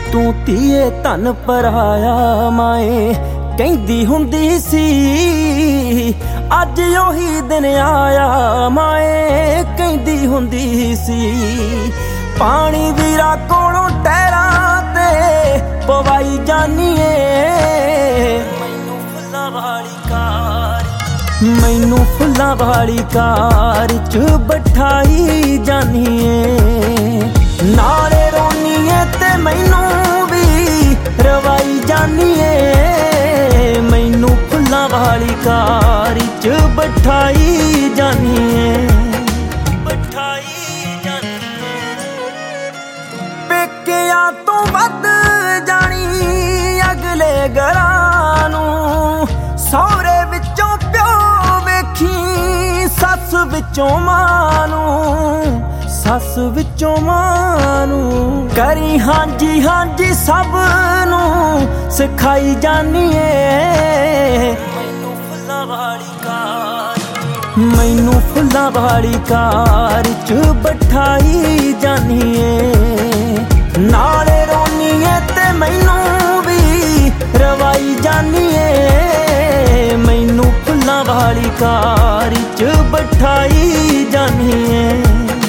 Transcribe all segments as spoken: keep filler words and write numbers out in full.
ਤੂੰ ਧੀਏ ਧਨ ਪਰਾਇਆ ਮਾਏ ਕਹਿੰਦੀ ਹੁੰਦੀ ਸੀ। ਅੱਜ ਉਹੀ ਦਿਨ ਆਇਆ ਮਾਏ ਕਹਿੰਦੀ ਹੁੰਦੀ ਸੀ। ਪਾਣੀ ਵੀਰਾ ਕੋਲੋਂ ਟਹਿਰਾਂ ਤੇ ਪਵਾਈ ਜਾਨੀਏ ਮੈਨੂੰ ਫੁੱਲਾਂ ਵਾਲੀ ਕਾਰ ਮੈਨੂੰ ਫੁੱਲਾਂ ਵਾਲੀ ਕਾਰ ਚ ਬਿਠਾਈ ਜਾਨੀਏ। ਨਾਲੇ ਰੋਨੀਏ ਤੇ ਮੈਨੂੰ ਵੀ ਰਵਾਈ ਜਾਨੀਏ ਮੈਨੂੰ ਫੁੱਲਾਂ ਵਾਲੀ ਕਾਰ ਚ ਬਿਠਾਈ ਜਾਨੀਏ ਬਿਠਾਈ ਜਾਨੀਏ। ਪੇਕਿਆਂ ਤੋਂ ਵੱਧ ਜਾਣੀ ਅਗਲੇ ਘਰਾਂ ਨੂੰ ਸਹੁਰੇ ਵਿੱਚੋਂ ਪਿਓ ਵੇਖੀ ਸੱਸ ਵਿੱਚੋਂ ਮਾਂ ਨੂੰ ਸੱਸ ਵਿੱਚੋਂ ਮਾਂ ਨੂੰ ਕਰੀ ਹਾਂਜੀ ਹਾਂਜੀ ਸਭ ਨੂੰ ਸਿਖਾਈ ਜਾਨੀਏ ਮੈਨੂੰ ਫੁੱਲਾਂ ਵਾਲੀ ਕਾਰ ਮੈਨੂੰ ਫੁੱਲਾਂ ਵਾਲੀ ਕਾਰ ਚ ਬਿਠਾਈ ਜਾਨੀਏ। ਨਾਲੇ ਰੋਨੀਏ ਤੇ ਮੈਨੂੰ ਵੀ ਰਵਾਈ ਜਾਨੀਏ ਮੈਨੂੰ ਫੁੱਲਾਂ ਵਾਲੀ ਕਾਰ ਚ ਬਿਠਾਈ ਜਾਨੀਏ।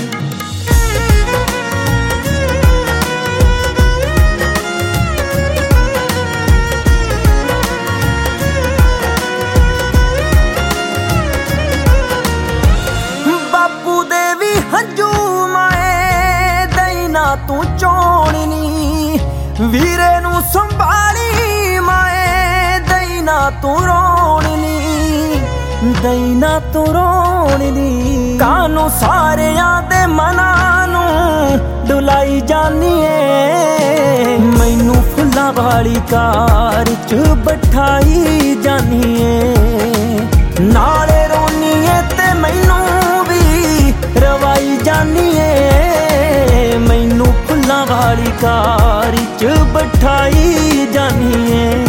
ਤੂੰ ਚੋਣਨੀ ਵੀਰੇ ਨੂੰ ਸੰਭਾਲੀ ਮਾਏ ਦਈ ਨਾ ਤੂੰ ਰੋਣਨੀ ਦਈ ਨਾ ਤੂੰ ਰੋਣਨੀ। ਕਾਨੂੰ ਸਾਰਿਆਂ ਦੇ ਮਨਾਂ ਨੂੰ ਡੁਲਾਈ ਜਾਨੀਏ ਮੈਨੂੰ ਫੁੱਲਾਂ ਵਾਲੀ ਕਾਰ ਚ ਬਿਠਾਈ ਜਾਨੀਏ। ਨਾਲੇ ਰੋਨੀਏ ਤੇ ਮੈਨੂੰ ਵੀ ਰਵਾਈ ਜਾਨੀਏ ਮੈਨੂੰ ਫੁੱਲਾਂ ਵਾਲੀ ਕਾਰ ਚ ਬਿਠਾਈ ਜਾਨੀਏ।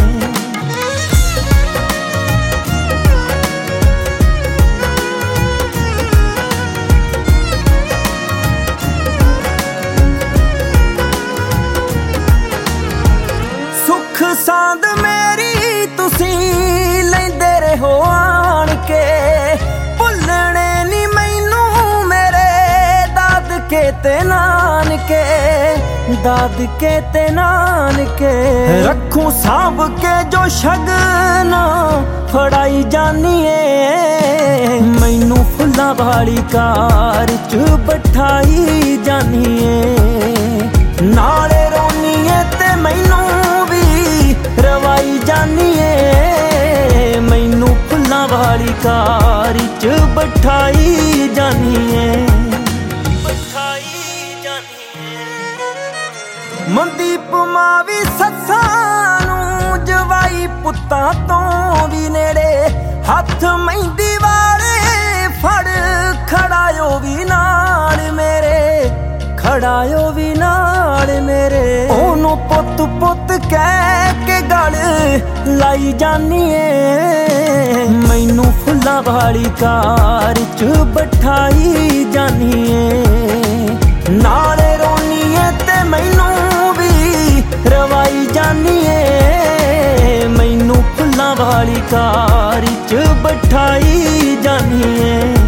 ਸੁੱਖ ਸਾਂਦ ਮੇਰੀ ਤੁਸੀਂ ਲੈਂਦੇ ਰਹੋ ਆਣ ਕੇ ਭੁੱਲਣੇ ਨੀ ਮੈਨੂੰ ਮੇਰੇ ਦਾਦਕੇ ਤੇ ਨਾਨਕੇ ਦਾਦਕੇ ਤੇ ਨਾਨਕੇ। ਰੱਖੂ ਸਾਂਭ ਕੇ ਜੋ ਸ਼ਗਨ ਫੜਾਈ ਜਾਨੀਏ ਮੈਨੂੰ ਫੁੱਲਾਂ ਵਾਲੀ ਕਾਰ ਚ ਬਿਠਾਈ ਜਾਨੀਏ। ਨਾਲੇ ਰੋਨੀਏ ਤੇ ਮੈਨੂੰ ਵੀ ਰਵਾਈ ਜਾਨੀਏ ਮੈਨੂੰ ਫੁੱਲਾਂ ਵਾਲੀ ਕਾਰ ਚ ਬਿਠਾਈ ਜਾਨੀਏ ਬਿਠਾਈ ਜਾਨੀਏ। ਮਨਦੀਪ ਮਾਂ ਵੀ ਸੱਸਾਂ ਨੂੰ ਜਵਾਈ ਪੁੱਤਾਂ ਤੋਂ ਵੀ ਨੇੜੇ ਹੱਥ ਮਹਿੰਦੀ ਵਾਲੇ ਫੜ ਖੜਾਇਓ ਵੀ ਨਾਲ ਮੇਰੇ ਖੜਾਇਓ ਵੀ ਨਾਲ ਮੇਰੇ। ਉਹਨੂੰ ਪੁੱਤ ਪੁੱਤ ਕਹਿ ਕੇ ਗਲ ਲਾਈ ਜਾਨੀਏ ਮੈਨੂੰ ਫੁੱਲਾਂ ਵਾਲੀ ਕਾਰ ਚ ਬਿਠਾਈ ਜਾਨੀਏ। ਨਾਲੇ ਰੋਨੀਏ ਤੇ ਮੈਨੂੰ ਵੀ ਰਵਾਈ ਜਾਨੀਏ ਮੈਨੂੰ ਫੁੱਲਾਂ ਵਾਲੀ ਕਾਰ ਚ ਬਿਠਾਈ ਜਾਨੀਏ।